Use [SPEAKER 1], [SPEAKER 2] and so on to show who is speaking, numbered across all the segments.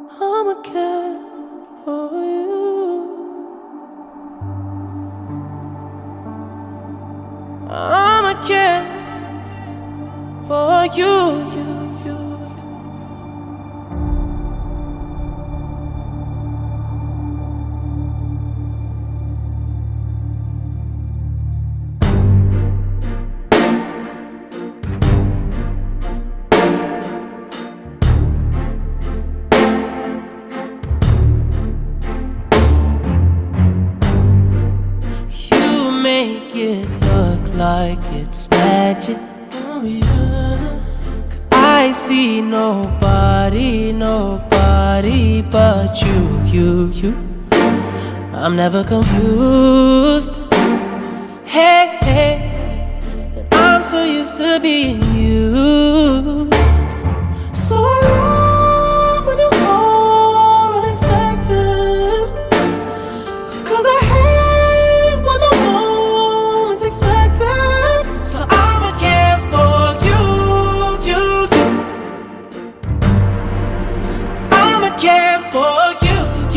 [SPEAKER 1] I'ma care for you. I'ma care for you. You make it look like it's magic. Oh yeah. 'Cause I see nobody but you. I'm never confused. Hey, and I'm so used to being used. So I love when you call unexpected, 'cause I hate when the moment's expected. So I'ma care for you. I'ma care for you.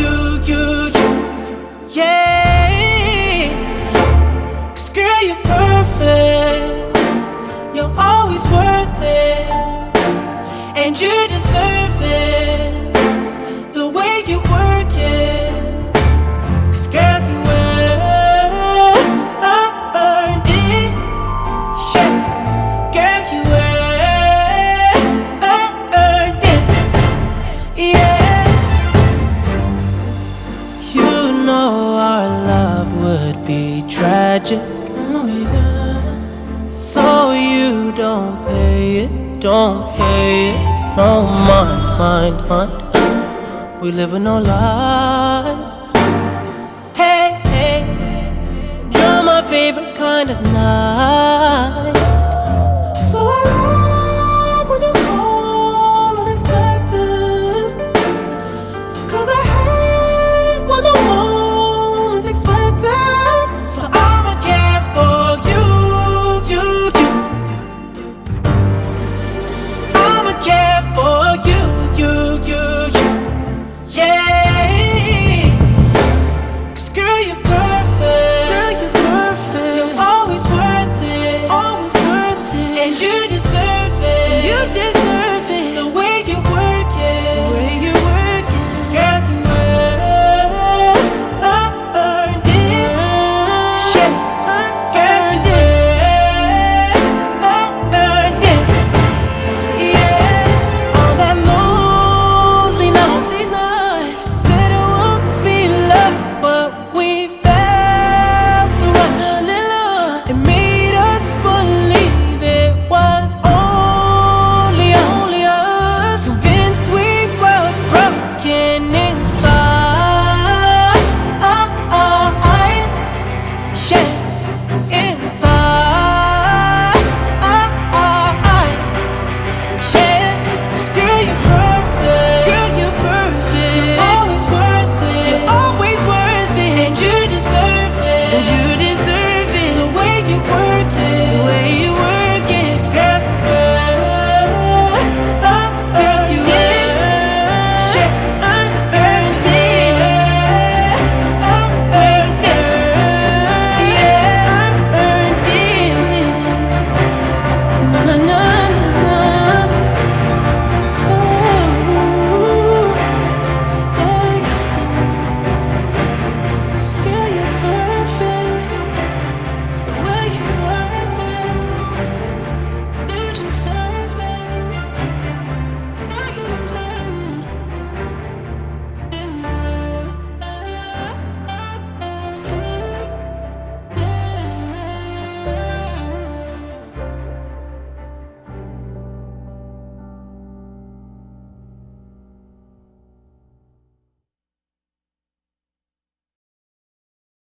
[SPEAKER 1] Yeah. 'Cause girl, you're perfect. You're always worth it, and you deserve it. The way you work it, 'cause girl, you earned it. Yeah, girl, you earned it. Yeah, you know our love would be tragic. Oh yeah. So you don't pay it. No mind. We live with no lies. Hey, you're my favorite kind of night.